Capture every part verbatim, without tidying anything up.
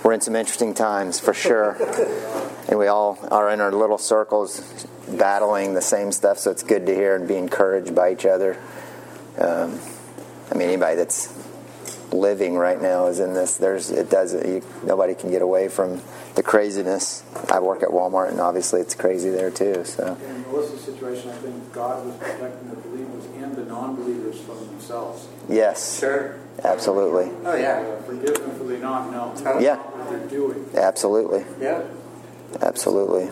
we're in some interesting times for sure, and we all are in our little circles battling the same stuff. So it's good to hear and be encouraged by each other. Um, I mean, anybody that's living right now is in this. There's it does you, nobody can get away from the craziness. I work at Walmart, and obviously it's crazy there too. So in Melissa's situation, I think God was protecting the believers and the non-believers from themselves. Yes, sure, absolutely. Oh yeah, uh, forgive them for they not know. Yeah, What they're doing. Absolutely. Yeah, absolutely,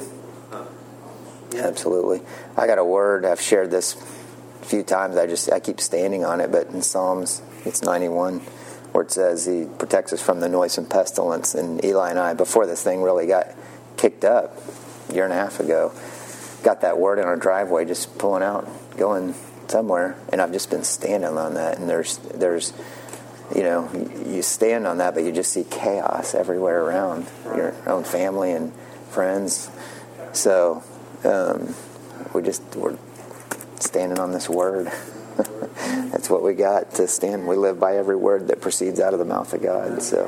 absolutely. I got a word. I've shared this a few times. I just I keep standing on it. But in Psalms, it's ninety-one. Where it says He protects us from the noisome pestilence. And Eli and I, before this thing really got kicked up a year and a half ago, got that word in our driveway, just pulling out, going somewhere, and I've just been standing on that. And there's, there's, you know, you stand on that, but you just see chaos everywhere around your own family and friends. So um, we just we're standing on this word. That's what we got to stand. We live by every word that proceeds out of the mouth of God. So,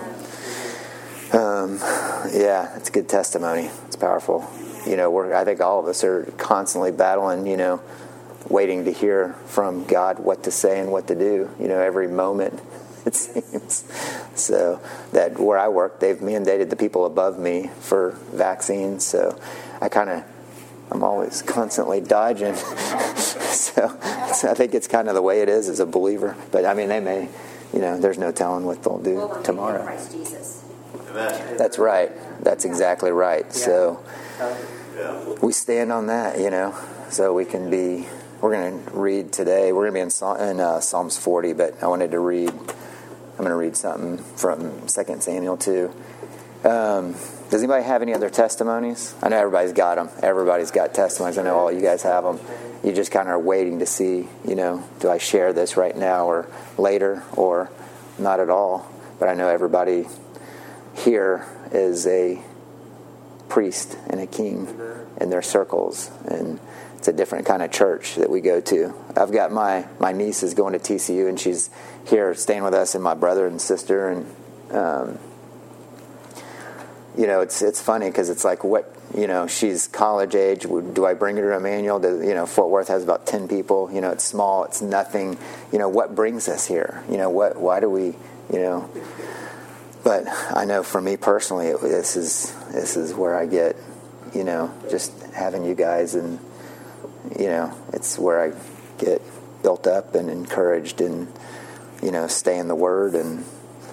um, yeah, it's a good testimony. It's powerful. You know, we're, I think all of us are constantly battling, you know, waiting to hear from God what to say and what to do, you know, every moment, it seems. So that where I work, they've mandated the people above me for vaccines. So I kind of, I'm always constantly dodging. so, so I think it's kind of the way it is as a believer. But I mean, they may, you know, there's no telling what they'll do well, tomorrow. Christ Jesus. That's right. That's exactly right. Yeah. So yeah. we stand on that, you know, so we can be, we're going to read today, we're going to be in, Psalm, in uh, Psalms forty, but I wanted to read, I'm going to read something from Second Samuel two. Um, does anybody have any other testimonies? I know everybody's got them. Everybody's got testimonies. I know all you guys have them. You just kind of are waiting to see, you know, do I share this right now or later or not at all? But I know everybody here is a priest and a king in their circles, and it's a different kind of church that we go to. I've got my, my niece is going to T C U, and she's here staying with us, and my brother and sister, and um, you know, it's it's funny because it's like, what, you know, she's college age. Do I bring her to Emmanuel? Do, you know, Fort Worth has about ten people. You know, it's small. It's nothing. You know, what brings us here? You know, what? Why do we? You know. But I know for me personally, it, this is this is where I get, you know, just having you guys, and you know, it's where I get built up and encouraged, and you know, stay in the Word, and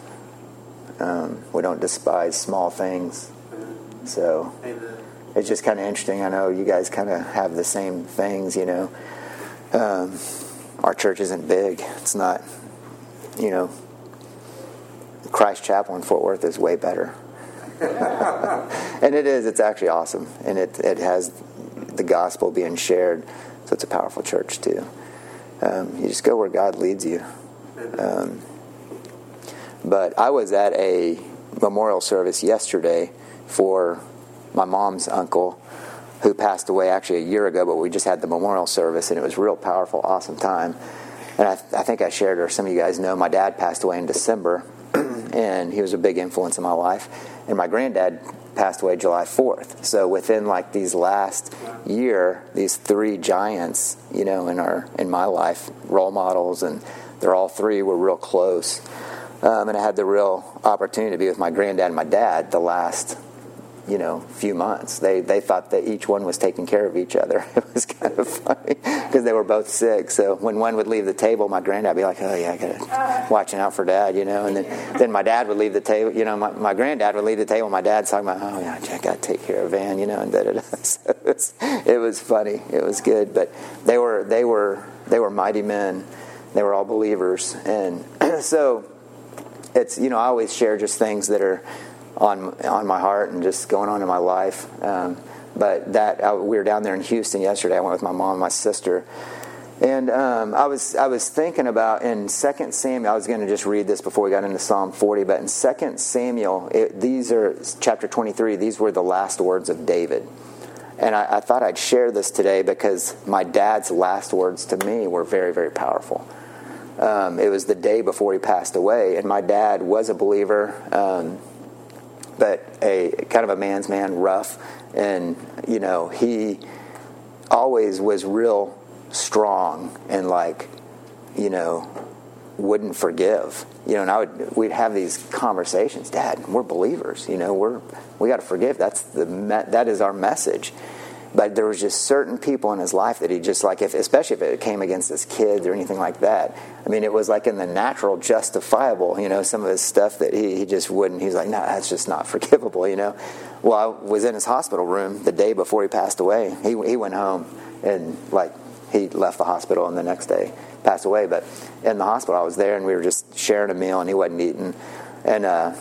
um, we don't despise small things. So it's just kind of interesting. I know you guys kind of have the same things, you know. Um, our church isn't big. It's not, you know, Christ Chapel in Fort Worth is way better. And it is. It's actually awesome. And it, it has the gospel being shared. So it's a powerful church too. Um, you just go where God leads you. Um, but I was at a memorial service yesterday for my mom's uncle, who passed away actually a year ago, but we just had the memorial service, and it was a real powerful, awesome time. And I, I think I shared, or some of you guys know, my dad passed away in December, and he was a big influence in my life. And my granddad passed away July fourth. So within like these last year, these three giants, you know, in our in my life, role models, and they're all three were real close. Um, and I had the real opportunity to be with my granddad and my dad the last, you know, few months. They they thought that each one was taking care of each other. It was kind of funny because they were both sick. So when one would leave the table, my granddad would be like, "Oh yeah, I got to watching out for Dad," you know. And then, then my dad would leave the table. You know, my, my granddad would leave the table. My dad's talking about, "Oh yeah, I got to take care of Van," you know, and da da da. So it was, it was funny. It was good. But they were they were they were mighty men. They were all believers, and so it's, you know, I always share just things that are on on my heart and just going on in my life. Um, but that I, we were down there in Houston yesterday. I went with my mom and my sister, and um, I was I was thinking about in Second Samuel. I was going to just read this before we got into Psalm forty, but in Second Samuel, it, these are chapter twenty-three. These were the last words of David, and I, I thought I'd share this today because my dad's last words to me were very, very powerful. Um, it was the day before he passed away, and my dad was a believer. Um, but a kind of a man's man, rough, and you know he always was real strong and like you know wouldn't forgive. You know, and I would we'd have these conversations. Dad, we're believers. You know, we're we got to forgive. That's the that is our message. But there was just certain people in his life that he just like, if especially if it came against his kids or anything like that. I mean, it was like in the natural, justifiable. You know, some of his stuff that he he just wouldn't. He's like, no, that's just not forgivable. You know. Well, I was in his hospital room the day before he passed away. He he went home and like he left the hospital, and the next day passed away. But in the hospital, I was there, and we were just sharing a meal, and he wasn't eating, and. uh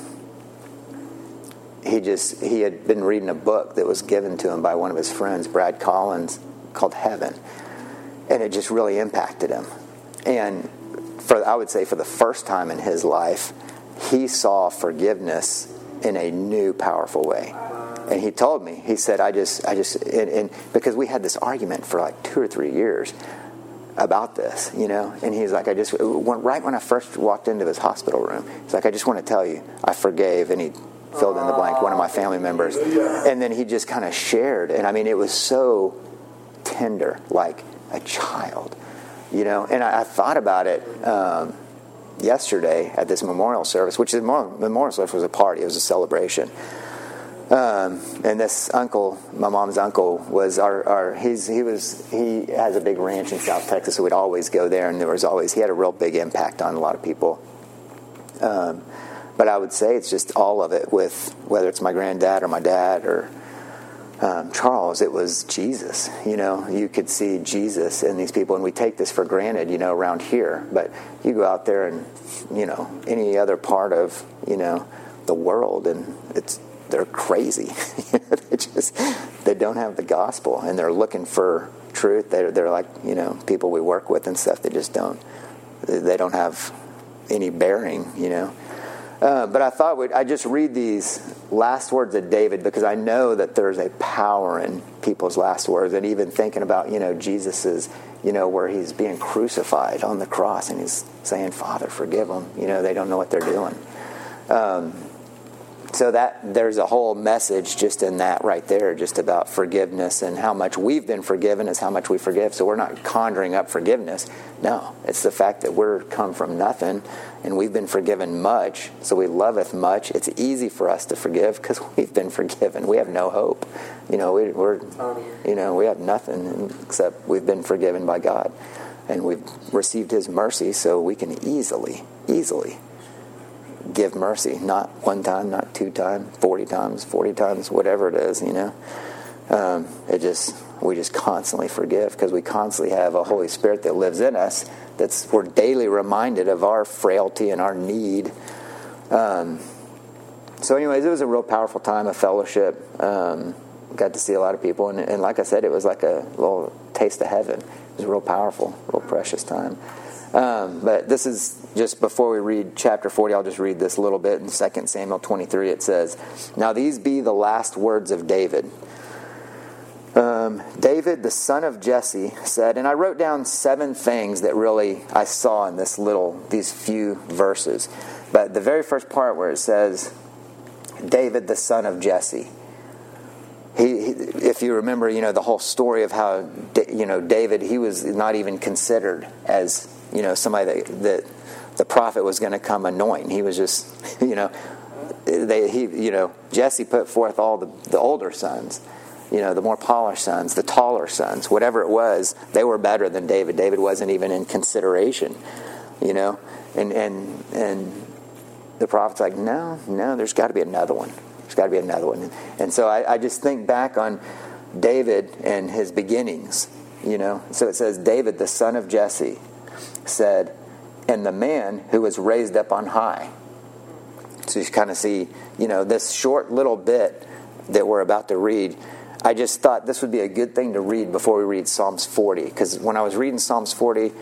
He just, he had been reading a book that was given to him by one of his friends, Brad Collins, called Heaven. And it just really impacted him. And for, I would say for the first time in his life, he saw forgiveness in a new, powerful way. And he told me, he said, I just, I just, and, and because we had this argument for like two or three years about this, you know, and he's like, I just, right when I first walked into his hospital room, he's like, I just want to tell you, I forgave, and he filled in the blank, one of my family members. And then he just kind of shared. And I mean, it was so tender, like a child, you know. And I, I thought about it um, yesterday at this memorial service, which the memorial service was a party. It was a celebration. Um, and this uncle, my mom's uncle, was our, our he's, he was, he has a big ranch in South Texas, so we'd always go there. And there was always, he had a real big impact on a lot of people. Um, But I would say it's just all of it with, whether it's my granddad or my dad or um, Charles, it was Jesus. You know, you could see Jesus in these people, and we take this for granted, you know, around here. But you go out there and, you know, any other part of, you know, the world, and it's they're crazy. they just they don't have the gospel, and they're looking for truth. They're they're like, you know, people we work with and stuff. They just don't. They don't have any bearing, you know. Uh, but I thought we'd, I'd just read these last words of David, because I know that there's a power in people's last words. And even thinking about, you know, Jesus's, you know, where he's being crucified on the cross and he's saying, Father, forgive them. You know, they don't know what they're doing. Um, so that there's a whole message just in that right there, just about forgiveness, and how much we've been forgiven is how much we forgive. So we're not conjuring up forgiveness. No, it's the fact that we're come from nothing, and we've been forgiven much, so we loveth much. It's easy for us to forgive because we've been forgiven. We have no hope. You know, we, we're, you know, we have nothing except we've been forgiven by God, and we've received His mercy, so we can easily, easily give mercy. Not one time, not two times, forty times, forty times, whatever it is. You know, um, it just we just constantly forgive because we constantly have a Holy Spirit that lives in us. That's we're daily reminded of our frailty and our need. Um, so, anyways, it was a real powerful time of fellowship. Um, got to see a lot of people, and, and like I said, it was like a little taste of heaven. It was a real powerful, real precious time. Um, but this is just before we read chapter forty. I'll just read this little bit in Second Samuel twenty-three. It says, "Now these be the last words of David. Um, David, the son of Jesse, said," and I wrote down seven things that really I saw in this little, these few verses. But the very first part where it says, "David, the son of Jesse." He, he, if you remember, you know, the whole story of how, you know, David, he was not even considered as, you know, somebody that, that the prophet was going to come anoint. He was just, you know, they, he, you know, Jesse put forth all the, the older sons, you know, the more polished sons, the taller sons, whatever it was, they were better than David. David wasn't even in consideration, you know, and and and the prophet's like, no, no, there's got to be another one. There's got to be another one. And so I, I just think back on David and his beginnings, you know. So it says, David, the son of Jesse, said, "And the man who was raised up on high." So you kind of see, you know, this short little bit that we're about to read. I just thought this would be a good thing to read before we read Psalms forty. Because when I was reading Psalms forty,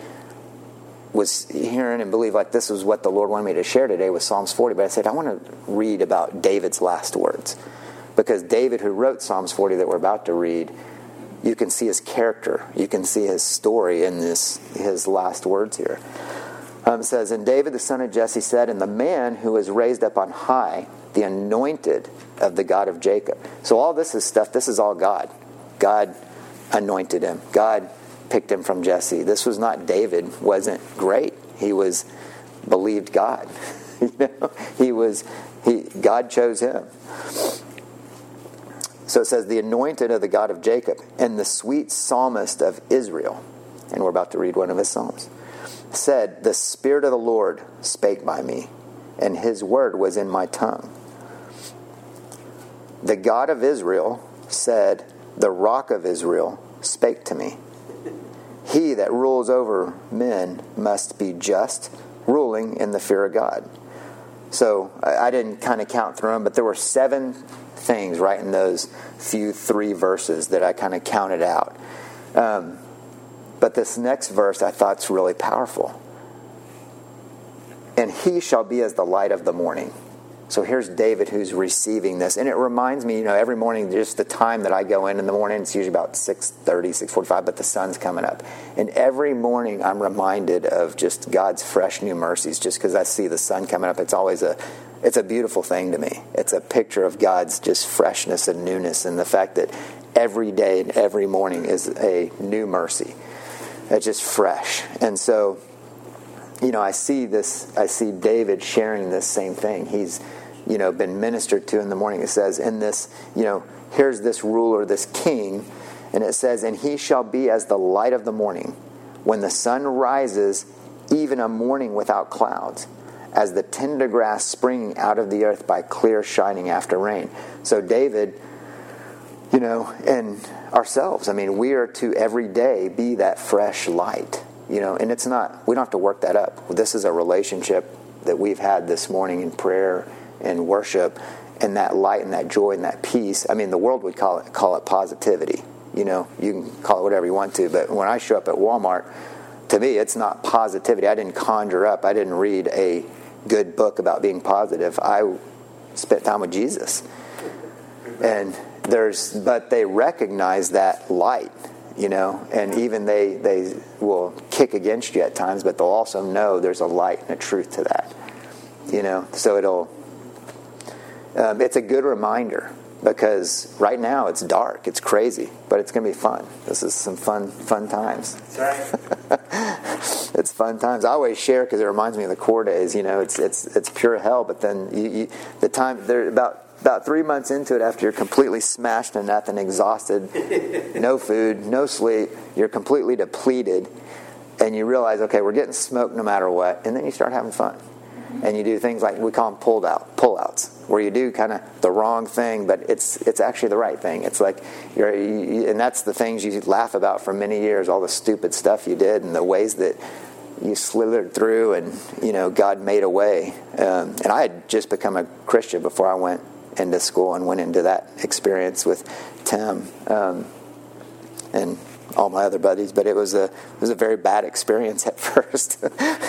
was hearing and believe like this was what the Lord wanted me to share today with Psalms forty. But I said, I want to read about David's last words. Because David, who wrote Psalms forty that we're about to read, you can see his character. You can see his story in this his last words here. Um, it says, "And David the son of Jesse said, And the man who was raised up on high the anointed of the God of Jacob. So all this is stuff, this is all God. God anointed him. God picked him from Jesse. This was not David, wasn't great. He was believed God. you know, he was he God chose him. So it says, the anointed of the God of Jacob and the sweet psalmist of Israel, and we're about to read one of his psalms, said, the Spirit of the Lord spake by me, and his word was in my tongue. The God of Israel said, the rock of Israel spake to me. He that rules over men must be just, ruling in the fear of God. So I didn't kind of count through them, but there were seven things right in those few three verses that I kind of counted out. Um, but this next verse I thought is really powerful. And he shall be as the light of the morning. So here's David who's receiving this. And it reminds me, you know, every morning, just the time that I go in in the morning, it's usually about six thirty, six forty-five, but the sun's coming up. And every morning I'm reminded of just God's fresh new mercies, just because I see the sun coming up. It's always a, it's a beautiful thing to me. It's a picture of God's just freshness and newness, and the fact that every day and every morning is a new mercy. It's just fresh. And so, you know, I see this, I see David sharing this same thing. He's, you know, been ministered to in the morning. It says, in this, you know, here's this ruler, this king, and it says, and he shall be as the light of the morning, when the sun rises, even a morning without clouds, as the tender grass springing out of the earth by clear shining after rain. So David, you know, and ourselves, I mean, we are to every day be that fresh light. You know, and it's not, we don't have to work that up. This is a relationship that we've had this morning in prayer and worship, and that light and that joy and that peace. I mean, the world would call it call it positivity. You know, you can call it whatever you want to, but when I show up at Walmart, to me, it's not positivity. I didn't conjure up. I didn't read a good book about being positive. I spent time with Jesus. And there's, but they recognize that light. You know, and even they, they will kick against you at times, but they'll also know there's a light and a truth to that. You know, so it'll, um, it's a good reminder, because right now it's dark, it's crazy, but it's going to be fun. This is some fun, fun times. That's right. It's fun times. I always share because it reminds me of the core days. You know, it's it's it's pure hell, but then you, you, the time they're about. About three months into it, after you're completely smashed to nothing, exhausted, no food, no sleep, you're completely depleted, and you realize, okay, we're getting smoked no matter what, and then you start having fun. And you do things like, we call them pulled out, pull-outs, where you do kind of the wrong thing, but it's it's actually the right thing. It's like, you're, you, and that's the things you laugh about for many years, all the stupid stuff you did and the ways that you slithered through, and, you know, God made a way. Um, and I had just become a Christian before I went into school and went into that experience with Tim um, and all my other buddies, but it was a it was a very bad experience at first.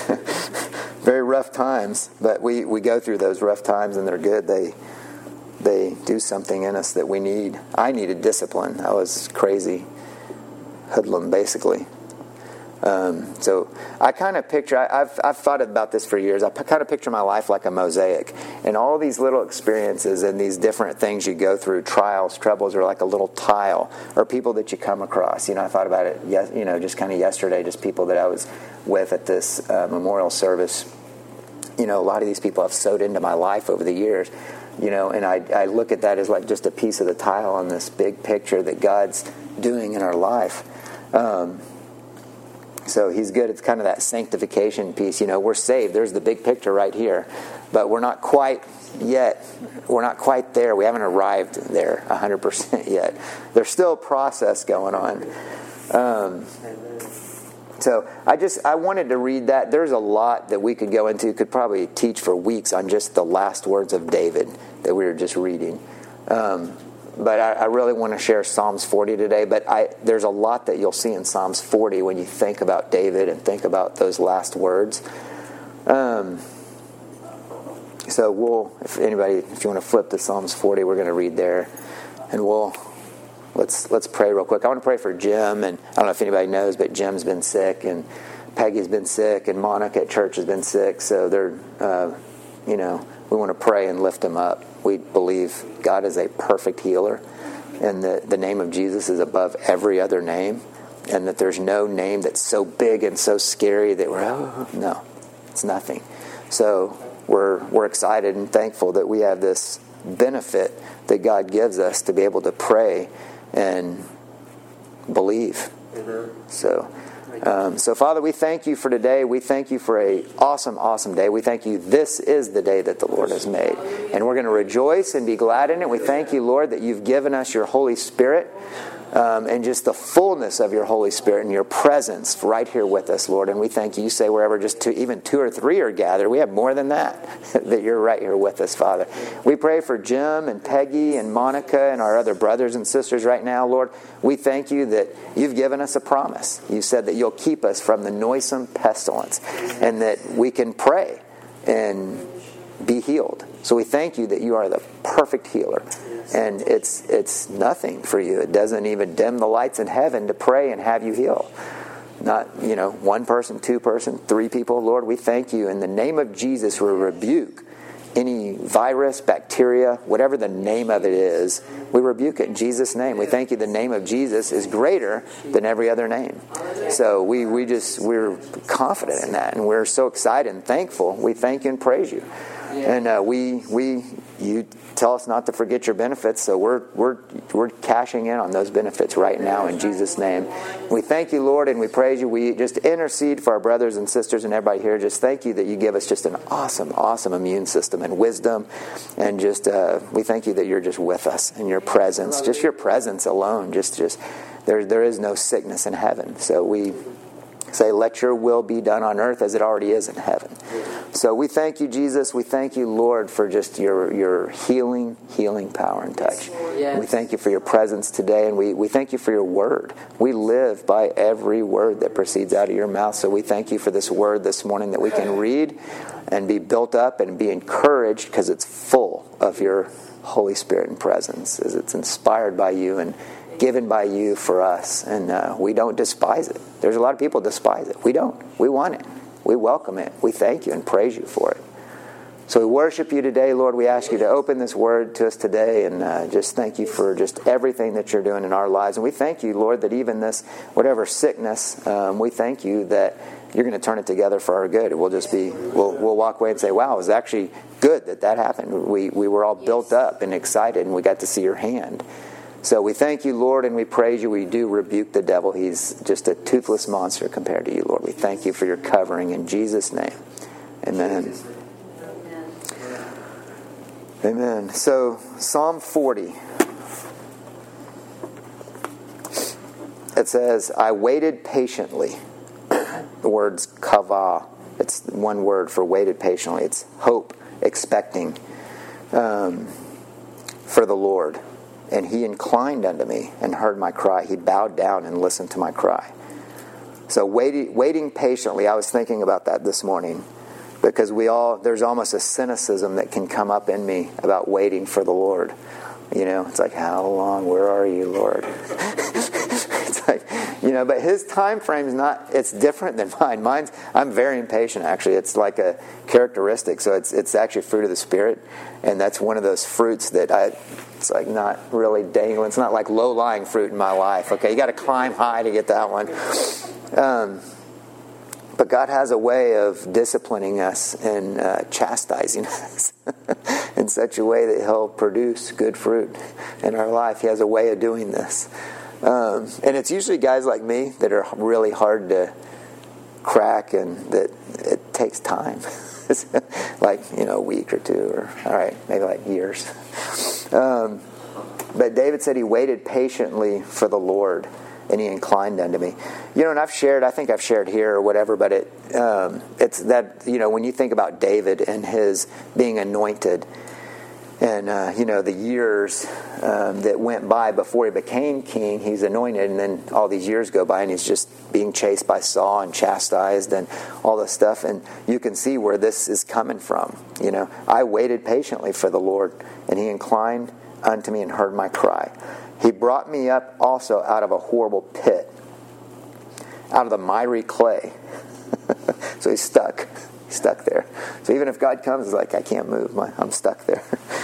Very rough times, but we, we go through those rough times, and they're good. They they do something in us that we need. I needed discipline. I was crazy, hoodlum basically. Um, so I kind of picture, I, I've I've thought about this for years. I p- kind of picture my life like a mosaic, and all these little experiences and these different things you go through, trials, troubles, are like a little tile, or people that you come across. You know, I thought about it, yes, you know, just kind of yesterday, just people that I was with at this uh, memorial service. You know, a lot of these people have sewed into my life over the years. You know, and I I look at that as like just a piece of the tile on this big picture that God's doing in our life. Um, So he's good. It's kind of that sanctification piece. You know, we're saved. There's the big picture right here. But we're not quite yet. We're not quite there. We haven't arrived there one hundred percent yet. There's still a process going on. Um, so I just, I wanted to read that. There's a lot that we could go into. Could probably teach for weeks on just the last words of David that we were just reading. Um But I, I really want to share Psalms forty today. But I, there's a lot that you'll see in Psalms forty when you think about David and think about those last words. Um, so we'll, if anybody, if you want to flip to Psalms forty, we're going to read there, and we'll let's let's pray real quick. I want to pray for Jim, and I don't know if anybody knows, but Jim's been sick, and Peggy's been sick, and Monica at church has been sick. So they're, uh, you know, we want to pray and lift them up. We believe God is a perfect healer, and that the name of Jesus is above every other name, and that there's no name that's so big and so scary that we're, oh, no, it's nothing. So we're we're excited and thankful that we have this benefit that God gives us to be able to pray and believe. Amen. So, um, so Father, we thank you for today. We thank you for a awesome, awesome day. We thank you. This is the day that the Lord has made, and we're going to rejoice and be glad in it. We thank you, Lord, that you've given us your Holy Spirit. Um, and just the fullness of your Holy Spirit and your presence right here with us, Lord. And we thank you. You say wherever just two, even two or three are gathered, we have more than that, that you're right here with us, Father. We pray for Jim and Peggy and Monica and our other brothers and sisters right now, Lord. We thank you that you've given us a promise. You said that you'll keep us from the noisome pestilence and that we can pray and be healed. So we thank you that you are the perfect healer. And it's it's nothing for you. It doesn't even dim the lights in heaven to pray and have you heal. Not, you know, one person, two person, three people. Lord, we thank you. In the name of Jesus, we rebuke any virus, bacteria, whatever the name of it is. We rebuke it in Jesus' name. We thank you. The name of Jesus is greater than every other name. So we, we just, we're confident in that. And we're so excited and thankful. We thank you and praise you. And uh, we, we, you tell us not to forget your benefits, so we're we're we're cashing in on those benefits right now in Jesus' name. We thank you, Lord, and we praise you. We just intercede for our brothers and sisters and everybody here. Just thank you that you give us just an awesome, awesome immune system and wisdom, and just uh, we thank you that you're just with us and your presence, just your presence alone. Just just there there is no sickness in heaven, so we say, let your will be done on earth as it already is in heaven. So we thank you, Jesus. We thank you, Lord, for just your your healing, healing power and touch. Yes. We thank you for your presence today, and we, we thank you for your word. We live by every word that proceeds out of your mouth. So we thank you for this word this morning that we can read and be built up and be encouraged because it's full of your Holy Spirit and presence, as it's inspired by you and given by you for us, and uh, we don't despise it. There's a lot of people despise it. We don't. We want it. We welcome it. We thank you and praise you for it. So we worship you today, Lord. We ask you to open this word to us today, and uh, just thank you for just everything that you're doing in our lives. And we thank you, Lord, that even this, whatever sickness, um, we thank you that you're going to turn it together for our good. We'll just be, we'll we'll walk away and say, wow, it was actually good that that happened. We, we were all built up and excited, and we got to see your hand. So we thank you, Lord, and we praise you. We do rebuke the devil. He's just a toothless monster compared to you, Lord. We thank you for your covering in Jesus' name. Amen. Amen. So Psalm forty. It says, I waited patiently. The word's kavah. It's one word for waited patiently. It's hope, expecting um, for the Lord. And he inclined unto me and heard my cry. He bowed down and listened to my cry. So waiting, waiting patiently, I was thinking about that this morning. Because we all, there's almost a cynicism that can come up in me about waiting for the Lord. You know, it's like, how long, where are you, Lord? It's like, you know, but his time frame is not, it's different than mine. Mine's, I'm very impatient, actually. It's like a characteristic. So it's it's actually fruit of the Spirit. And that's one of those fruits that I, it's like not really dangling. It's not like low-lying fruit in my life. Okay, you got to climb high to get that one. Um, but God has a way of disciplining us and uh, chastising us in such a way that he'll produce good fruit in our life. He has a way of doing this. Um, and it's usually guys like me that are really hard to crack, and that it takes time. Like, you know, a week or two, or, all right, maybe like years. Um, but David said he waited patiently for the Lord, and he inclined unto me. You know, and I've shared, I think I've shared here or whatever, but it um, it's that, you know, when you think about David and his being anointed, and, uh, you know, the years um, that went by before he became king, he's anointed, and then all these years go by, and he's just being chased by Saul and chastised and all this stuff. And you can see where this is coming from. You know, I waited patiently for the Lord, and he inclined unto me and heard my cry. He brought me up also out of a horrible pit, out of the miry clay. So he's stuck. He's stuck there. So even if God comes, it's like, I can't move. I'm stuck there.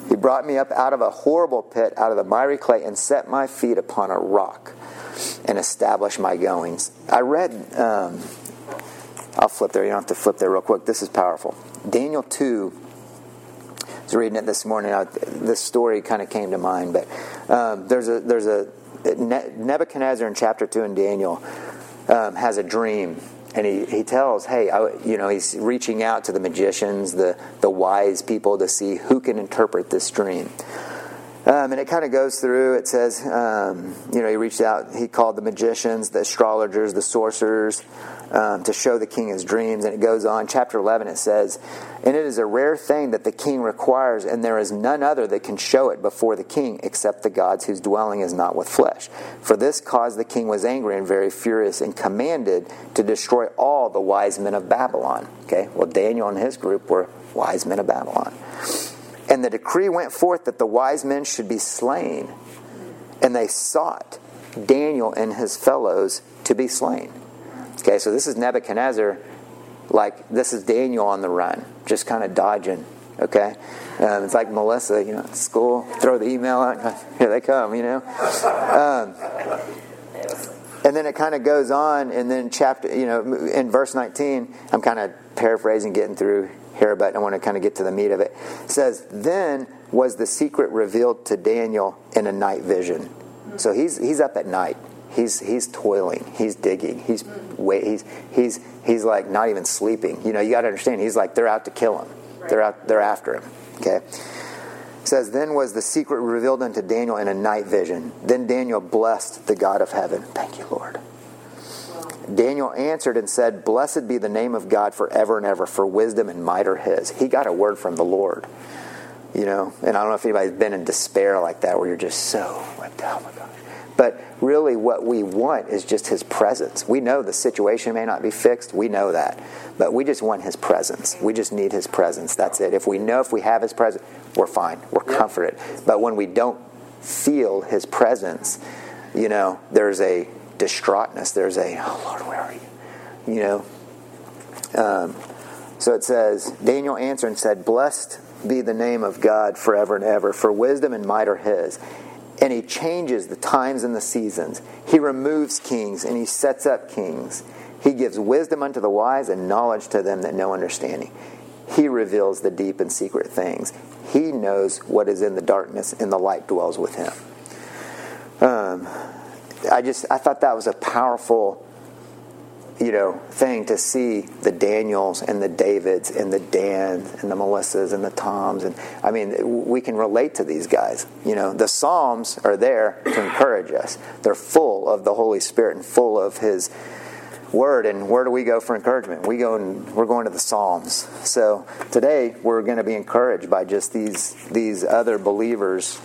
He brought me up out of a horrible pit, out of the miry clay, and set my feet upon a rock and established my goings. I read, um, I'll flip there. You don't have to flip there real quick. This is powerful. Daniel two, I was reading it this morning. I, this story kind of came to mind, but um, there's a there's a Nebuchadnezzar in chapter two in Daniel um, has a dream. And he, he tells, hey, I, you know, he's reaching out to the magicians, the, the wise people to see who can interpret this dream. Um, and it kind of goes through, it says, um, you know, he reached out, he called the magicians, the astrologers, the sorcerers, um, to show the king his dreams. And it goes on, chapter eleven, it says, and it is a rare thing that the king requires, and there is none other that can show it before the king, except the gods whose dwelling is not with flesh. For this cause the king was angry and very furious, and commanded to destroy all the wise men of Babylon. Okay, well, Daniel and his group were wise men of Babylon. And the decree went forth that the wise men should be slain, and they sought Daniel and his fellows to be slain. Okay, so this is Nebuchadnezzar, like this is Daniel on the run, just kind of dodging. Okay, um, it's like Melissa, you know, at school, throw the email out, here they come, you know. Um, and then it kind of goes on, and then chapter, you know, in verse nineteen, I'm kind of paraphrasing, getting through here, but I want to kind of get to the meat of it. It says, then was the secret revealed to Daniel in a night vision. So he's he's up at night. He's he's toiling. He's digging. He's wait. He's he's he's like not even sleeping. You know, you got to understand. He's like they're out to kill him. They're out. They're after him. Okay. It says, then was the secret revealed unto Daniel in a night vision. Then Daniel blessed the God of heaven. Thank you, Lord. Daniel answered and said, blessed be the name of God forever and ever, for wisdom and might are his. He got a word from the Lord. You know, and I don't know if anybody's been in despair like that, where you're just so like, oh my gosh. But really what we want is just his presence. We know the situation may not be fixed. We know that. But we just want his presence. We just need his presence. That's it. If we know if we have his presence, we're fine. We're comforted. But when we don't feel his presence, you know, there's a distraughtness. There's a, oh Lord, where are you? You know. Um, so it says, Daniel answered and said, blessed be the name of God forever and ever, for wisdom and might are his. And he changes the times and the seasons. He removes kings and he sets up kings. He gives wisdom unto the wise and knowledge to them that know understanding. He reveals the deep and secret things. He knows what is in the darkness, and the light dwells with him. Um, I just I thought that was a powerful, you know, thing to see the Daniels and the Davids and the Dans and the Melissas and the Toms. And I mean, we can relate to these guys. You know, the Psalms are there to encourage us. They're full of the Holy Spirit and full of his word. And where do we go for encouragement? We go and we're going to the Psalms. So today we're going to be encouraged by just these these other believers.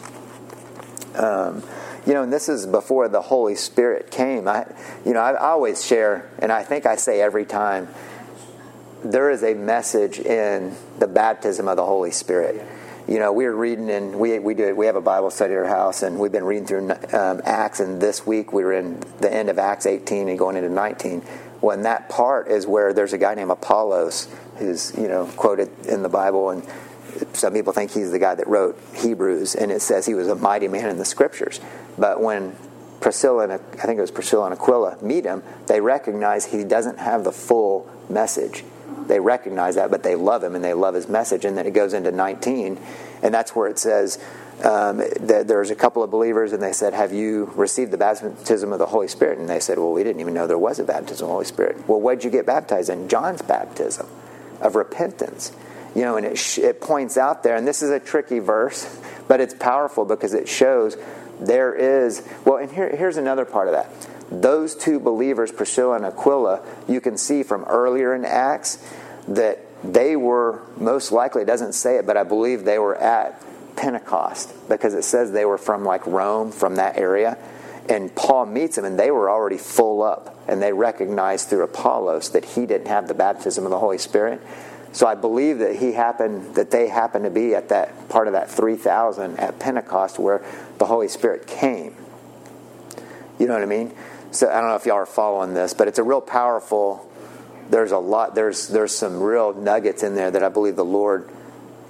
Um, You know, and this is before the Holy Spirit came. I, you know, I, I always share, and I think I say every time, there is a message in the baptism of the Holy Spirit. You know, we were reading, and we we do we have a Bible study at our house, and we've been reading through um, Acts, and this week we were in the end of Acts eighteen and going into nineteen. When that part is where there's a guy named Apollos who's, you know, quoted in the Bible, and some people think he's the guy that wrote Hebrews, and it says he was a mighty man in the Scriptures. But when Priscilla and I think it was Priscilla and Aquila meet him, they recognize he doesn't have the full message. They recognize that, but they love him and they love his message. And then it goes into nineteen, and that's where it says um, that there's a couple of believers, and they said, "Have you received the baptism of the Holy Spirit?" And they said, "Well, we didn't even know there was a baptism of the Holy Spirit." Well, what did you get baptized in? John's baptism of repentance. You know, and it sh- it points out there, and this is a tricky verse, but it's powerful because it shows there is, well, and here, here's another part of that. Those two believers, Priscilla and Aquila, you can see from earlier in Acts that they were, most likely, it doesn't say it, but I believe they were at Pentecost, because it says they were from like Rome, from that area. And Paul meets them, and they were already full up, and they recognized through Apollos that he didn't have the baptism of the Holy Spirit. So I believe that he happened, that they happened to be at that part of that three thousand at Pentecost where the Holy Spirit came. You know what I mean? So I don't know if y'all are following this, but it's a real powerful. There's a lot. There's there's some real nuggets in there that I believe the Lord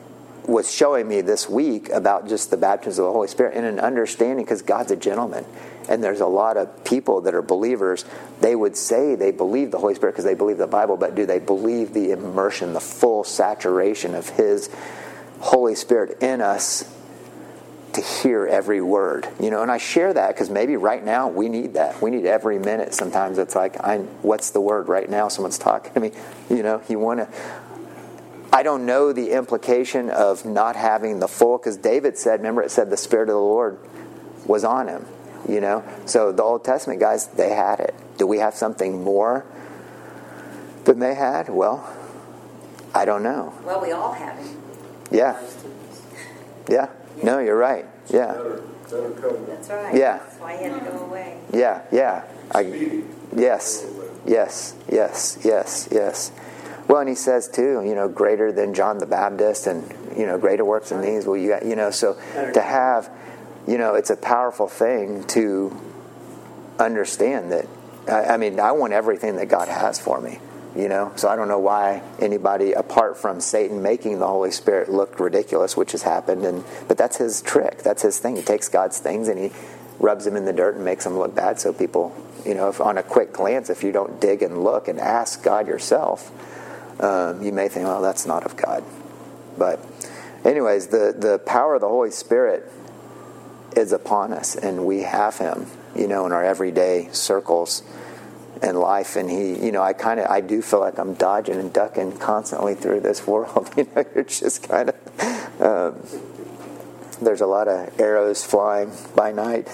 was showing me this week about just the baptism of the Holy Spirit and an understanding, because God's a gentleman. And there's a lot of people that are believers. They would say they believe the Holy Spirit because they believe the Bible, but do they believe the immersion, the full saturation of His Holy Spirit in us to hear every word? You know, and I share that because maybe right now we need that. We need every minute. Sometimes it's like, I, what's the word right now? Someone's talking to me. You know, you want to... I don't know the implication of not having the full, because David said, remember it said the Spirit of the Lord was on him, you know. So the Old Testament guys, they had it. Do we have something more than they had? Well, I don't know. Well, we all have it. Yeah. Yeah. No, you're right. Yeah. Better, better covenant. That's right. Yeah. That's why he had to go away. Yeah. Yeah. I, Speedy. yes. Yes. Yes. Yes. Yes. Well, and he says too, you know, greater than John the Baptist, and you know, greater works than these will you, you know. So to have, you know, it's a powerful thing to understand that. I, I mean, I want everything that God has for me, you know. So I don't know why anybody apart from Satan making the Holy Spirit look ridiculous, which has happened, and but that's his trick. That's his thing. He takes God's things and he rubs them in the dirt and makes them look bad. So people, you know, if on a quick glance, if you don't dig and look and ask God yourself. Um, you may think, well, that's not of God. But anyways, the, the power of the Holy Spirit is upon us, and we have Him, you know, in our everyday circles and life. And He, you know, I kind of, I do feel like I'm dodging and ducking constantly through this world. You know, it's just kind of, um, there's a lot of arrows flying by night.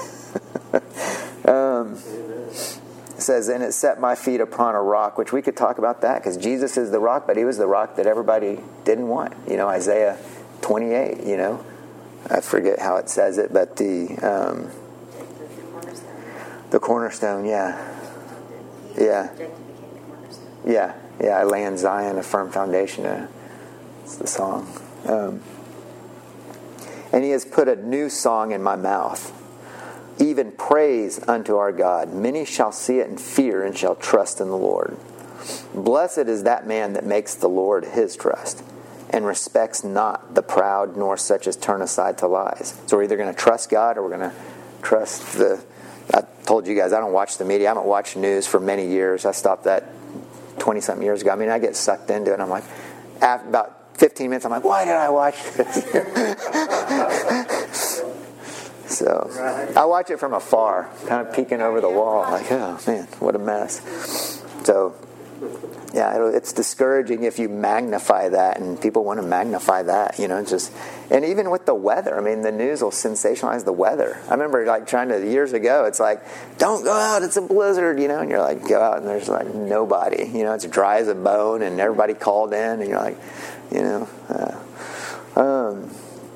um It says, and it set my feet upon a rock, which we could talk about that, because Jesus is the rock, but He was the rock that everybody didn't want. You know, Isaiah twenty-eight, you know. I forget how it says it, but the um, the cornerstone, yeah. Yeah. Yeah, yeah, I lay in Zion, a firm foundation. Uh, it's the song. Um, and He has put a new song in my mouth, even praise unto our God. Many shall see it and fear, and shall trust in the Lord. Blessed is that man that makes the Lord his trust, and respects not the proud, nor such as turn aside to lies. So we're either going to trust God, or we're going to trust the... I told you guys, I don't watch the media. I haven't watched news for many years. I stopped that twenty-something years ago. I mean, I get sucked into it. I'm like, after about fifteen minutes, I'm like, why did I watch this? So I watch it from afar, kind of peeking over the wall, like, oh man, what a mess. So yeah, it's discouraging if you magnify that, and people want to magnify that, you know. It's just, and even with the weather, I mean, the news will sensationalize the weather. I remember like trying to years ago. It's like, don't go out, it's a blizzard, you know. And you're like, go out, and there's like nobody, you know. It's dry as a bone, and everybody called in, and you're like, you know. Uh, um,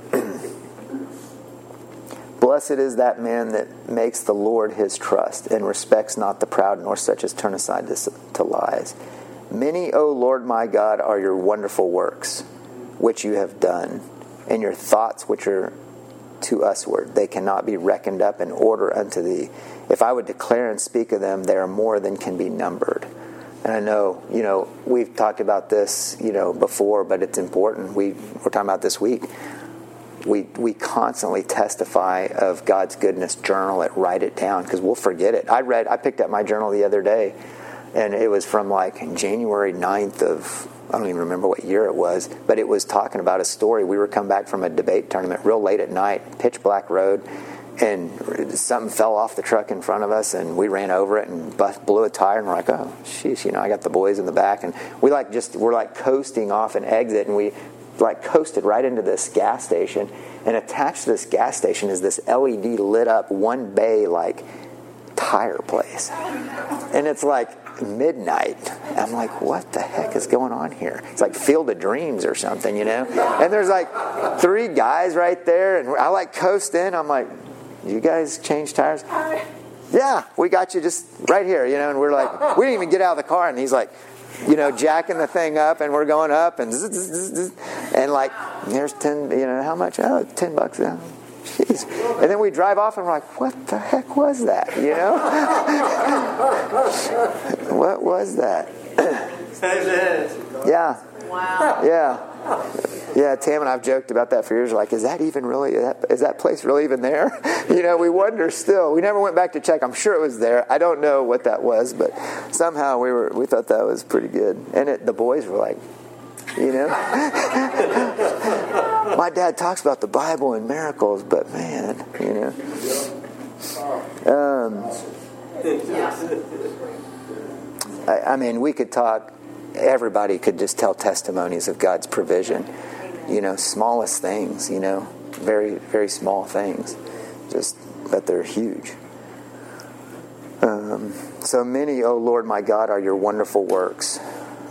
Blessed is that man that makes the Lord his trust, and respects not the proud, nor such as turn aside to, to lies. Many, O Lord my God, are your wonderful works, which you have done, and your thoughts which are to usward. They cannot be reckoned up in order unto thee. If I would declare and speak of them, they are more than can be numbered. And I know, you know, we've talked about this, you know, before, but it's important. We, we're talking about this week. We we constantly testify of God's goodness, journal it, write it down, because we'll forget it. I read, I picked up my journal the other day, and it was from like January ninth of, I don't even remember what year it was, but it was talking about a story. We were coming back from a debate tournament real late at night, pitch black road, and something fell off the truck in front of us, and we ran over it and bust, blew a tire, and we're like, oh, sheesh, you know, I got the boys in the back, and we like just, we're like coasting off an exit, and we like coasted right into this gas station, and attached to this gas station is this L E D lit up one bay like tire place, and it's like midnight. I'm like, what the heck is going on here? It's like Field of Dreams or something, you know. And there's like three guys right there, and I like coast in. I'm like, you guys change tires? Yeah, we got you just right here, you know. And we're like, we didn't even get out of the car, and he's like, you know, jacking the thing up, and we're going up, and zzz, zzz, zzz, and like, there's ten, you know, how much? Oh, ten bucks. Yeah. Jeez. And then we drive off, and we're like, what the heck was that? You know? What was that? Yeah. Wow. Yeah. Yeah, Tam and I've joked about that for years. Like, is that even really, is that, is that place really even there? You know, we wonder still. We never went back to check. I'm sure it was there. I don't know what that was, but somehow we were we thought that was pretty good. And it, the boys were like, you know, my dad talks about the Bible and miracles, but man, you know. Um, I, I mean, we could talk. Everybody could just tell testimonies of God's provision. You know, smallest things, you know, very, very small things, just, but they're huge. Um, so many, O Lord my God, are your wonderful works.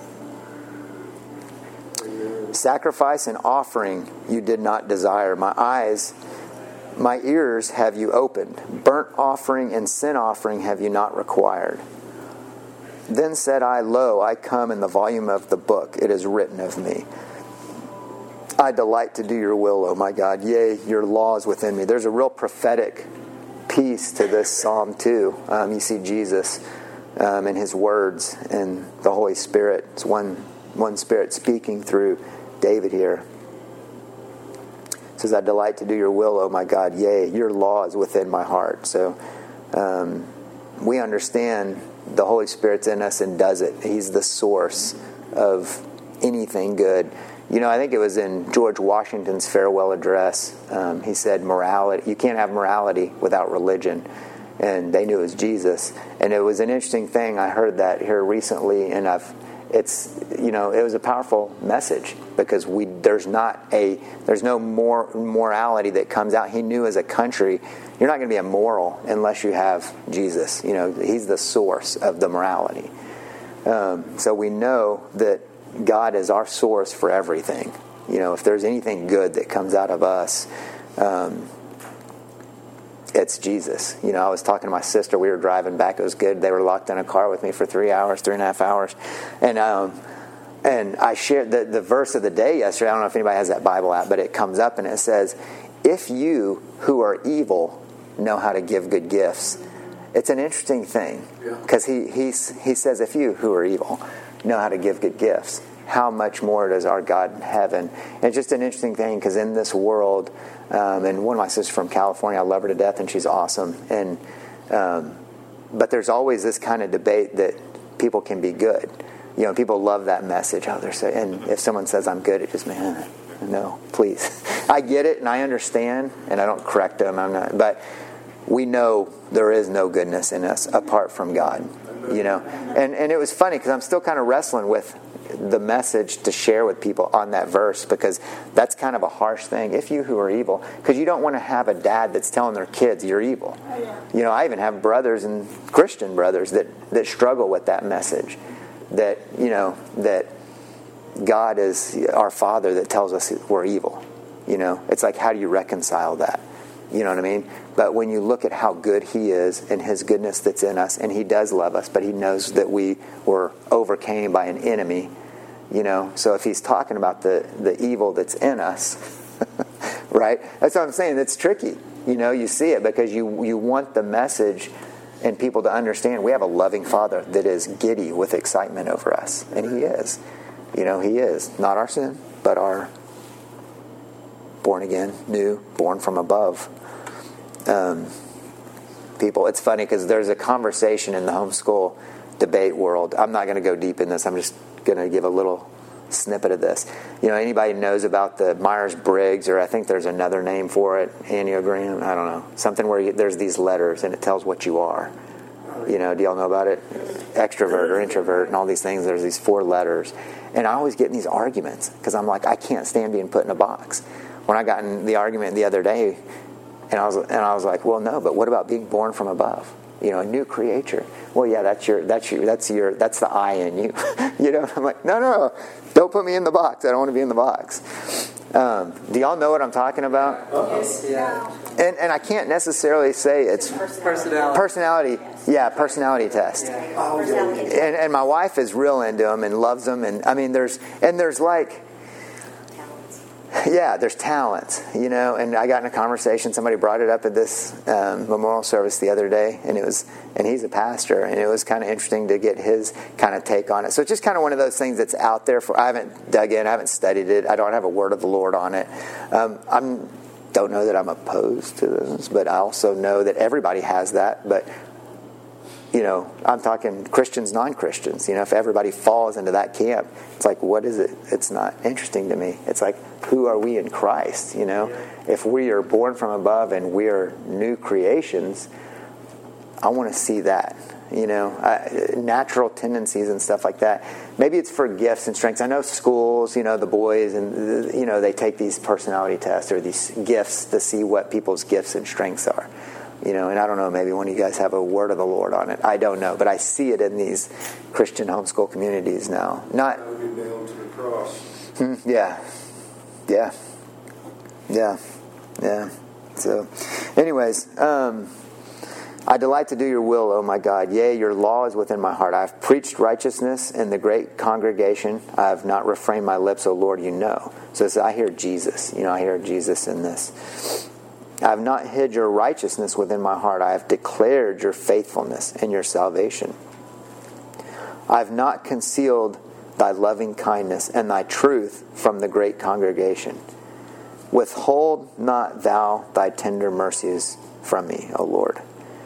Sacrifice and offering you did not desire. My eyes, my ears have you opened. Burnt offering and sin offering have you not required. Then said I, Lo, I come in the volume of the book. It is written of me. I delight to do your will, O my God. Yea, your law is within me. There's a real prophetic piece to this psalm too. Um, you see Jesus um, and his words and the Holy Spirit. It's one, one Spirit speaking through David here. It says, I delight to do your will, O my God. Yea, your law is within my heart. So um, we understand the Holy Spirit's in us and does it. He's the source of anything good. You know, I think it was in George Washington's farewell address. Um, he said, morality, you can't have morality without religion. And they knew it was Jesus. And it was an interesting thing. I heard that here recently, and I've, it's, you know, it was a powerful message because we, there's not a, there's no more morality that comes out. He knew as a country, you're not going to be immoral unless you have Jesus. You know, he's the source of the morality. Um, so we know that God is our source for everything. You know, if there's anything good that comes out of us, um, it's Jesus. You know, I was talking to my sister. We were driving back. It was good. They were locked in a car with me for three hours, three and a half hours. And um, and I shared the, the verse of the day yesterday. I don't know if anybody has that Bible app, but it comes up and it says, if you who are evil know how to give good gifts. It's an interesting thing because he, he, he says, if you who are evil know how to give good gifts, how much more does our God in heaven? And it's just an interesting thing because in this world, um, and one of my sisters from California, I love her to death and she's awesome. And um, but there's always this kind of debate that people can be good. You know, people love that message. Oh, they're so, and if someone says I'm good, it just, man, no, please. I get it and I understand, and I don't correct them. I'm not, but we know there is no goodness in us apart from God. You know, and and it was funny because I'm still kind of wrestling with the message to share with people on that verse because that's kind of a harsh thing. If you who are evil, because you don't want to have a dad that's telling their kids you're evil. You know, I even have brothers and Christian brothers that that struggle with that message. That you know that God is our Father that tells us we're evil. You know, it's like, how do you reconcile that? You know what I mean? But when you look at how good He is and His goodness that's in us, and He does love us, but He knows that we were overcame by an enemy, you know. So if He's talking about the, the evil that's in us, right? That's what I'm saying. It's tricky. You know, you see it because you, you want the message and people to understand we have a loving Father that is giddy with excitement over us. And He is. You know, He is. Not our sin, but our born again, new, born from above. Um, people, it's funny because there's a conversation in the homeschool debate world. I'm not going to go deep in this. I'm just going to give a little snippet of this. You know, anybody knows about the Myers-Briggs, or I think there's another name for it, Enneagram, I don't know, something where you, there's these letters and it tells what you are. You know, do y'all know about it? Extrovert or introvert and all these things. There's these four letters. And I always get in these arguments because I'm like, I can't stand being put in a box. When I got in the argument the other day, and I was and I was like, well, no, but what about being born from above? You know, a new creature. Well, yeah, that's your that's your that's your that's the I in you. You know, I'm like, no, no, don't put me in the box. I don't want to be in the box. Um, do y'all know what I'm talking about? Yes. Yeah. And and I can't necessarily say it's Personality. Personality. Yeah, personality test. Yeah. Oh, And and my wife is real into them and loves them. And I mean, there's and there's like. Yeah, there's talent, you know, and I got in a conversation, somebody brought it up at this um, memorial service the other day, and it was, and he's a pastor, and it was kind of interesting to get his kind of take on it. So it's just kind of one of those things that's out there for, I haven't dug in, I haven't studied it, I don't have a word of the Lord on it. Um, I'm don't know that I'm opposed to this, but I also know that everybody has that, but you know, I'm talking Christians, non-Christians. You know, if everybody falls into that camp, it's like, what is it? It's not interesting to me. It's like, who are we in Christ? You know, if we are born from above and we are new creations, I want to see that. You know, I, natural tendencies and stuff like that. Maybe it's for gifts and strengths. I know schools, you know, the boys, and you know, they take these personality tests or these gifts to see what people's gifts and strengths are. You know, and I don't know, maybe one of you guys have a word of the Lord on it. I don't know, but I see it in these Christian homeschool communities now. Not that would be nailed to the cross. Hmm, yeah, yeah, yeah, yeah. So, anyways, um, I delight to do your will, O my God. Yea, your law is within my heart. I have preached righteousness in the great congregation. I have not refrained my lips, O Lord, you know. So it's, I hear Jesus. You know, I hear Jesus in this. I have not hid your righteousness within my heart. I have declared your faithfulness and your salvation. I have not concealed thy loving kindness and thy truth from the great congregation. Withhold not thou thy tender mercies from me, O Lord.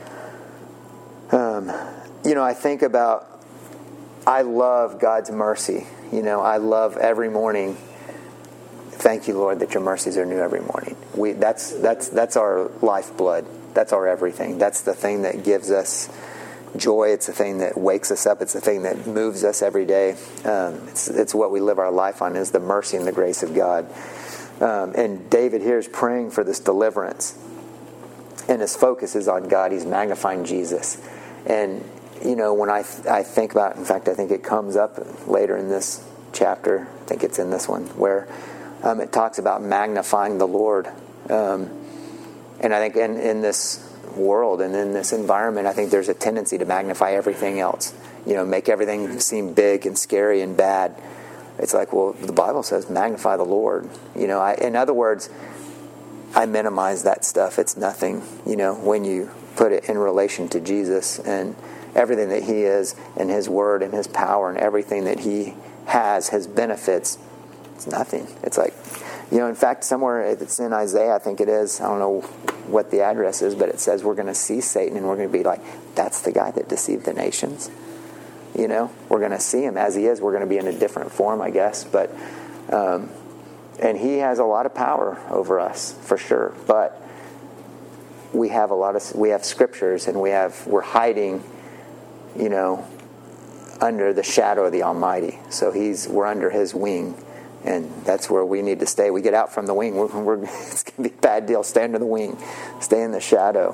Um, you know, I think about, I love God's mercy. You know, I love every morning. Thank you, Lord, that your mercies are new every morning. We that's that's that's our lifeblood. That's our everything. That's the thing that gives us joy. It's the thing that wakes us up. It's the thing that moves us every day. Um, it's it's what we live our life on, is the mercy and the grace of God. Um, and David here is praying for this deliverance, and his focus is on God. He's magnifying Jesus. And you know, when I th- I think about, in fact, I think it comes up later in this chapter. I think it's in this one where. Um, it talks about magnifying the Lord. Um, and I think in, in this world and in this environment, I think there's a tendency to magnify everything else. You know, make everything seem big and scary and bad. It's like, well, the Bible says magnify the Lord. You know, I, in other words, I minimize that stuff. It's nothing, you know, when you put it in relation to Jesus and everything that He is and His Word and His power and everything that He has, His benefits. It's nothing. It's like, you know, in fact, somewhere it's in Isaiah, I think it is. I don't know what the address is, but it says we're going to see Satan and we're going to be like, that's the guy that deceived the nations. You know, we're going to see him as he is. We're going to be in a different form, I guess. But, um, and he has a lot of power over us, for sure. But we have a lot of, we have scriptures and we have, we're hiding, you know, under the shadow of the Almighty. So he's, we're under his wing. And that's where we need to stay. We get out from the wing. We're, we're, it's going to be a bad deal. Stay under the wing. Stay in the shadow.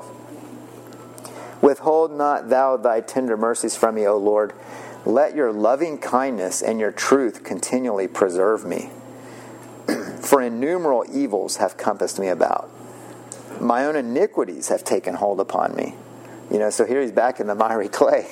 Withhold not thou thy tender mercies from me, O Lord. Let your loving kindness and your truth continually preserve me. For innumerable evils have compassed me about. My own iniquities have taken hold upon me. You know, so here he's back in the miry clay.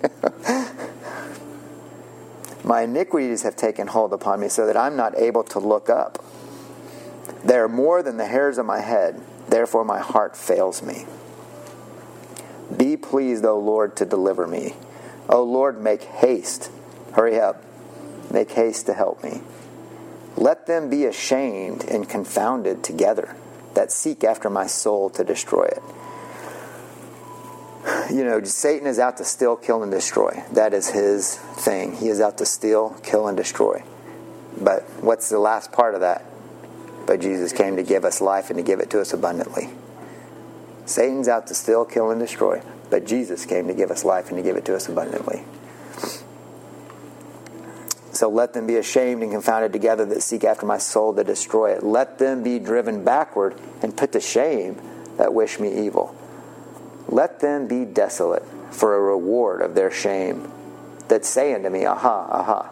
My iniquities have taken hold upon me so that I'm not able to look up. They are more than the hairs of my head. Therefore my heart fails me. Be pleased, O Lord, to deliver me. O Lord, make haste. Hurry up. Make haste to help me. Let them be ashamed and confounded together that seek after my soul to destroy it. You know, Satan is out to steal, kill, and destroy. That is his thing. He is out to steal, kill, and destroy. But what's the last part of that? But Jesus came to give us life and to give it to us abundantly. Satan's out to steal, kill, and destroy. But Jesus came to give us life and to give it to us abundantly. So let them be ashamed and confounded together that seek after my soul to destroy it. Let them be driven backward and put to shame that wish me evil. Let them be desolate for a reward of their shame, that say unto me, Aha, aha.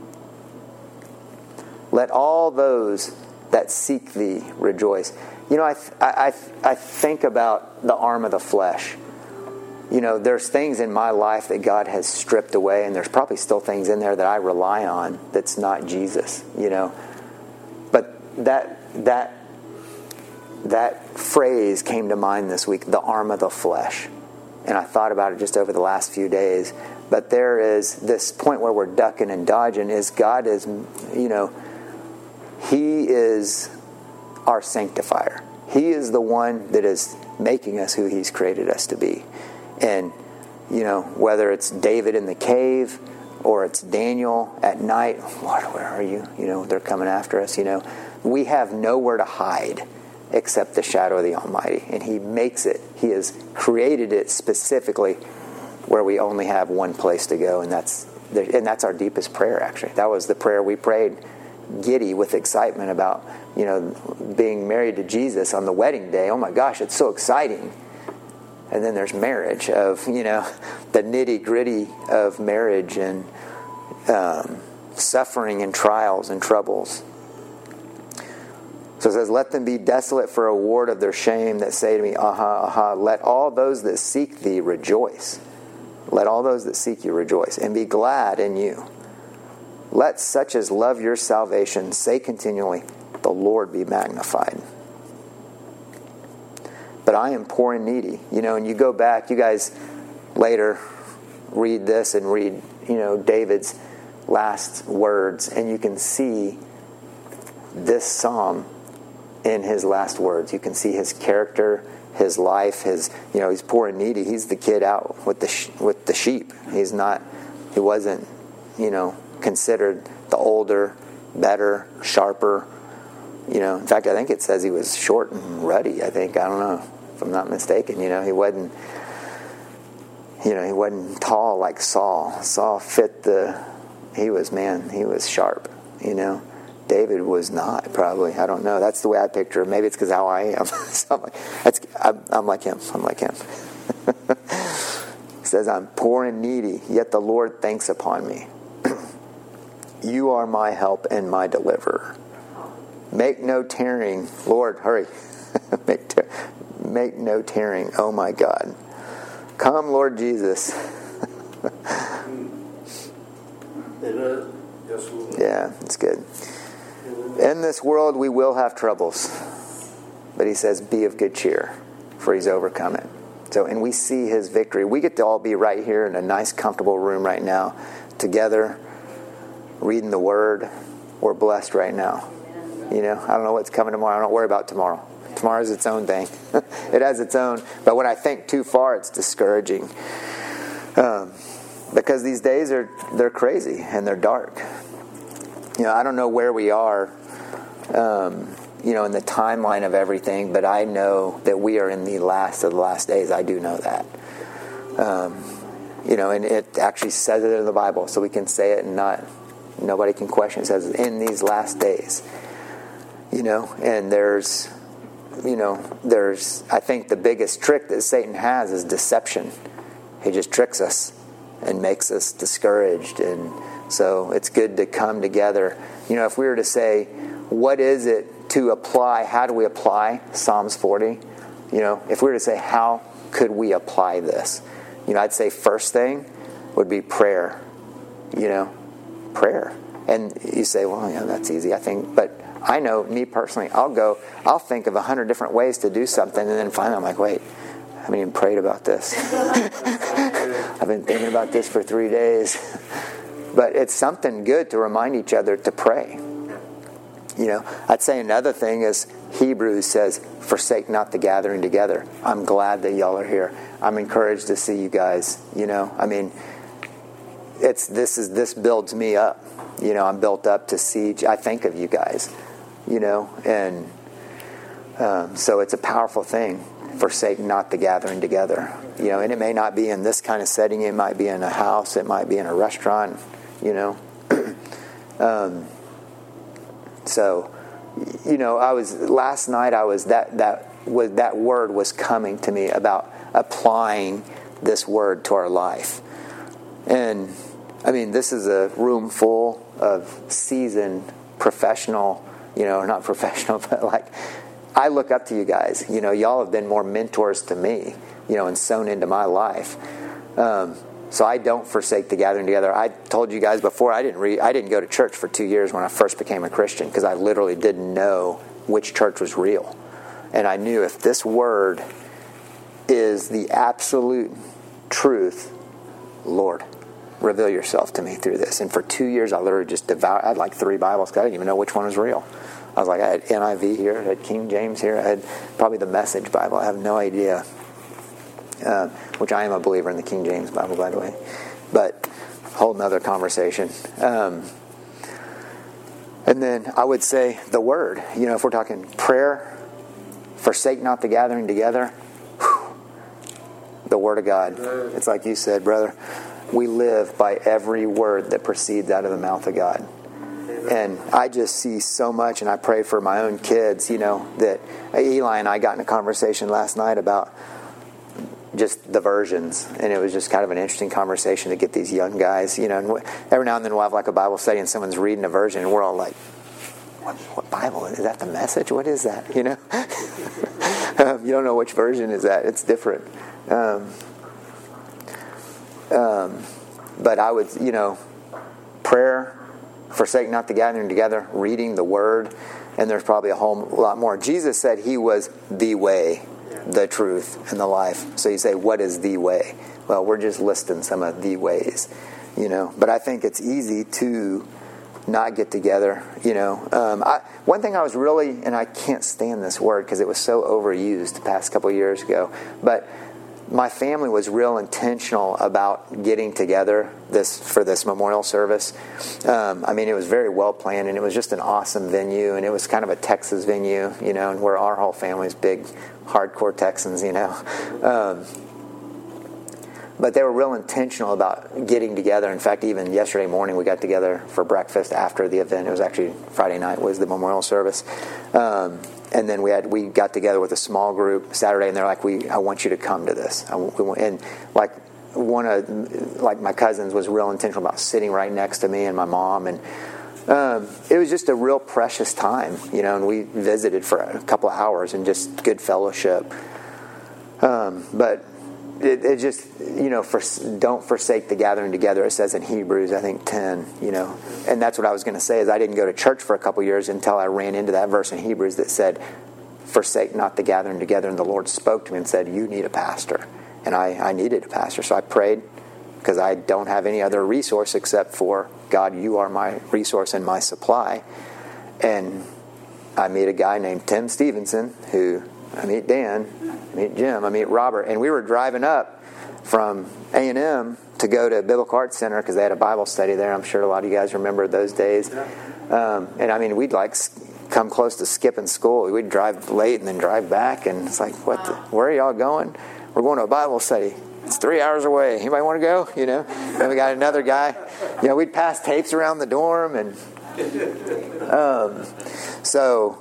Let all those that seek thee rejoice. You know, I, I, I think about the arm of the flesh. You know, there's things in my life that God has stripped away, and there's probably still things in there that I rely on that's not Jesus, you know. But that that that phrase came to mind this week, the arm of the flesh. And I thought about it just over the last few days. But there is this point where we're ducking and dodging is God is, you know, He is our sanctifier. He is the one that is making us who He's created us to be. And, you know, whether it's David in the cave or it's Daniel at night, Lord, where are you? You know, they're coming after us, you know. We have nowhere to hide except the shadow of the Almighty. And He makes it. He has created it specifically where we only have one place to go, and that's and that's our deepest prayer, actually. That was the prayer we prayed, giddy with excitement about, you know, being married to Jesus on the wedding day. Oh my gosh, it's so exciting. And then there's marriage of, you know, the nitty-gritty of marriage and um, suffering and trials and troubles. So it says, let them be desolate for a ward of their shame that say to me, aha, aha, let all those that seek thee rejoice. Let all those that seek you rejoice, and be glad in you. Let such as love your salvation say continually, the Lord be magnified. But I am poor and needy. You know, and you go back, you guys later read this and read, you know, David's last words, and you can see this psalm in his last words. You can see his character, his life, his, you know, he's poor and needy. He's the kid out with the sh- with the sheep. He's not, he wasn't, you know, considered the older, better, sharper. You know, in fact, I think it says he was short and ruddy. I think, I don't know if I'm not mistaken. You know, he wasn't, you know, he wasn't tall like Saul. Saul fit the, he was, man, he was sharp, you know. David was not, probably. I don't know. That's the way I picture him. Maybe it's because how I am. So I'm, like, that's, I'm, I'm like him. I'm like him. He says, I'm poor and needy, yet the Lord thinks upon me. You are my help and my deliverer. Make no tearing. Lord, hurry. make, te- make no tearing. Oh my God. Come, Lord Jesus. Amen. Yes, Lord. Yeah, it's good. In this world we will have troubles. But he says, be of good cheer, for he's overcome it. So, and we see his victory. We get to all be right here in a nice, comfortable room right now, together, reading the Word. We're blessed right now. You know, I don't know what's coming tomorrow. I don't worry about tomorrow. Tomorrow's its own thing. It has its own. But when I think too far, it's discouraging. Um, because these days are they're crazy and they're dark. You know, I don't know where we are, um, you know, in the timeline of everything, but I know that we are in the last of the last days. I do know that. Um, you know, and it actually says it in the Bible, so we can say it and not, nobody can question it. It says, in these last days. You know, and there's, you know, there's, I think the biggest trick that Satan has is deception. He just tricks us and makes us discouraged. And so it's good to come together. You know, if we were to say, what is it to apply, how do we apply Psalms forty? You know, if we were to say, how could we apply this? You know, I'd say first thing would be prayer. You know, prayer. And you say, well, yeah, that's easy, I think. But I know, me personally, I'll go, I'll think of a hundred different ways to do something, and then finally I'm like, wait, I haven't even prayed about this. I've been thinking about this for three days. But it's something good to remind each other to pray. You know, I'd say another thing is Hebrews says, forsake not the gathering together. I'm glad that y'all are here. I'm encouraged to see you guys. You know, I mean, it's this is this builds me up. You know, I'm built up to see, I think of you guys, you know, and um, so it's a powerful thing. Forsake not the gathering together, you know, and it may not be in this kind of setting. It might be in a house. It might be in a restaurant, you know. um, so, you know, I was, last night I was, that, that was, that word was coming to me about applying this word to our life. And I mean, this is a room full of seasoned professional, you know, not professional, but like, I look up to you guys. You know, y'all have been more mentors to me, you know, and sown into my life. Um, So I don't forsake the gathering together. I told you guys before, I didn't read, I didn't go to church for two years when I first became a Christian because I literally didn't know which church was real. And I knew if this word is the absolute truth, Lord, reveal yourself to me through this. And for two years, I literally just devoured. I had like three Bibles because I didn't even know which one was real. I was like, I had N I V here, I had King James here, I had probably the Message Bible. I have no idea. Uh, which I am a believer in the King James Bible, by the way. But whole nother conversation. Um, and then I would say the Word. You know, if we're talking prayer, forsake not the gathering together, whew, the Word of God. It's like you said, brother. We live by every word that proceeds out of the mouth of God. And I just see so much, and I pray for my own kids, you know, that Eli and I got in a conversation last night about just the versions, and it was just kind of an interesting conversation to get these young guys, you know, and every now and then we'll have like a Bible study and someone's reading a version and we're all like, what, what Bible? Is that the Message? What is that? You know? um, you don't know which version is that. It's different. Um, um, but I would, you know, prayer, forsake not the gathering together, reading the Word, and there's probably a whole lot more. Jesus said He was the way, the truth, and the life. So you say, what is the way? Well, we're just listing some of the ways, you know. But I think it's easy to not get together, you know. Um, I, one thing I was really, and I can't stand this word because it was so overused the past couple of years ago, but my family was real intentional about getting together this for this memorial service. Um, I mean, it was very well planned, and it was just an awesome venue, and it was kind of a Texas venue, you know, and where our whole family's big, hardcore Texans, you know. Um, but they were real intentional about getting together. In fact, even yesterday morning we got together for breakfast after the event. It was actually Friday night was the memorial service. Um, And then we had we got together with a small group Saturday, and they're like, "We, I want you to come to this." I, we, and like one of like my cousins was real intentional about sitting right next to me and my mom, and um, it was just a real precious time, you know. And we visited for a couple of hours and just good fellowship. Um, but it, it just, you know, for, don't forsake the gathering together. It says in Hebrews, I think ten, you know. And that's what I was going to say is I didn't go to church for a couple years until I ran into that verse in Hebrews that said, forsake not the gathering together. And the Lord spoke to me and said, you need a pastor. And I, I needed a pastor. So I prayed because I don't have any other resource except for God, you are my resource and my supply. And I meet a guy named Tim Stevenson who, I meet Dan, I meet Jim, I meet Robert. And we were driving up from A and M to go to Biblical Arts Center because they had a Bible study there. I'm sure a lot of you guys remember those days. Um, and I mean, we'd like come close to skipping school. We'd drive late and then drive back. And it's like, what? The, where are y'all going? We're going to a Bible study. It's three hours away. Anybody want to go? You know. Then we got another guy. You know, we'd pass tapes around the dorm, and um, so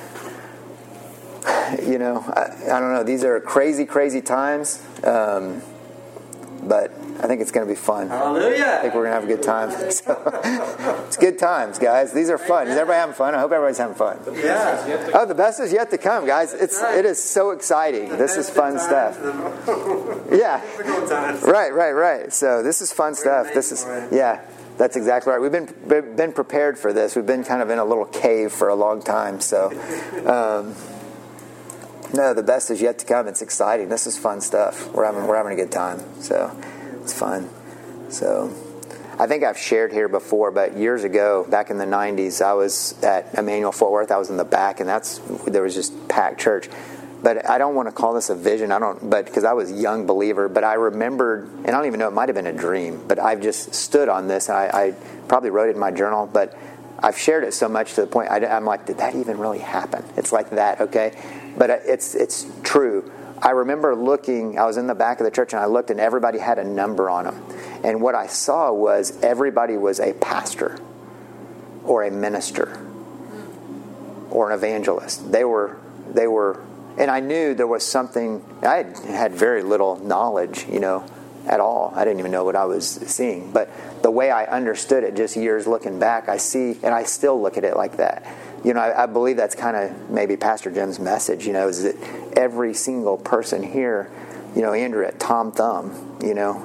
you know, I, I don't know. These are crazy, crazy times. Um, but I think it's going to be fun. Hallelujah. I think we're going to have a good time. So, it's good times, guys. These are fun. Is everybody having fun? I hope everybody's having fun. Yeah. Oh, the best is yet to come, guys. It's it is so exciting. This is fun stuff. Yeah. Right, right, right. So this is fun stuff. This is yeah. That's exactly right. We've been been prepared for this. We've been kind of in a little cave for a long time. So. Um, No, the best is yet to come. It's exciting. This is fun stuff. We're having we're having a good time. So it's fun. So I think I've shared here before, but years ago, back in the nineties, I was at Emmanuel Fort Worth. I was in the back, and that's there was just packed church. But I don't want to call this a vision. I don't, but because I was a young believer. But I remembered, and I don't even know. It might have been a dream. But I've just stood on this. I, I probably wrote it in my journal, but I've shared it so much to the point I, I'm like, did that even really happen? It's like that, okay? But it's it's true. I remember looking, I was in the back of the church and I looked and everybody had a number on them. And what I saw was everybody was a pastor or a minister or an evangelist. They were, they were, and I knew there was something, I had, had very little knowledge, you know, at all. I didn't even know what I was seeing. But the way I understood it just years looking back, I see, and I still look at it like that. You know, I, I believe that's kind of maybe Pastor Jim's message, you know, is that every single person here, you know, Andrew at Tom Thumb, you know,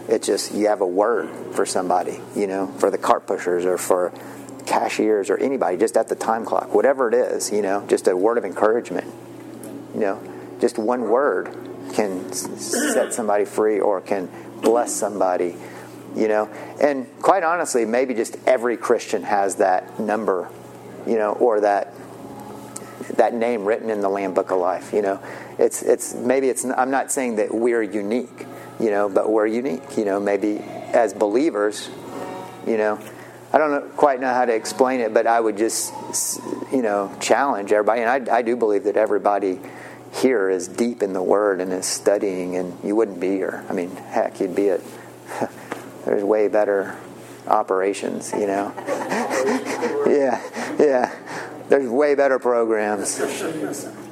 It's just you have a word for somebody, you know, for the cart pushers or for cashiers or anybody, just at the time clock, whatever it is, you know, just a word of encouragement. You know, just one word can set somebody free or can bless somebody, you know. And quite honestly, maybe just every Christian has that number, you know, or that that name written in the Lamb Book of Life, you know. It's it's maybe it's I'm not saying that we're unique, you know, but we're unique, you know, maybe as believers, you know. I don't know, quite know how to explain it, but I would just, you know, challenge everybody. And I, I do believe that everybody here is deep in the Word and is studying, and you wouldn't be here. I mean, heck, you'd be at, there's way better operations, you know. yeah, yeah. There's way better programs.